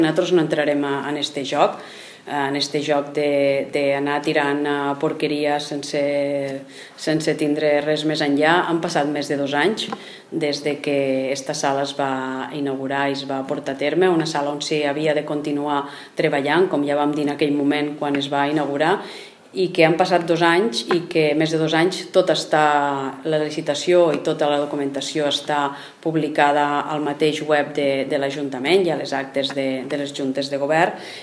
Nosaltres no entrarem en este joc, d'anar tirant porqueria sense tindre res més enllà. Han passat més de 2 anys des que aquesta sala es va inaugurar i es va portar a terme, una sala on s'hi havia de continuar treballant, com ja vam dir en aquell moment quan es va inaugurar, i que han passat 2 anys i que més de 2 anys tot està, la licitació i tota la documentació està publicada al mateix web de l'Ajuntament i a les actes de les juntes de govern,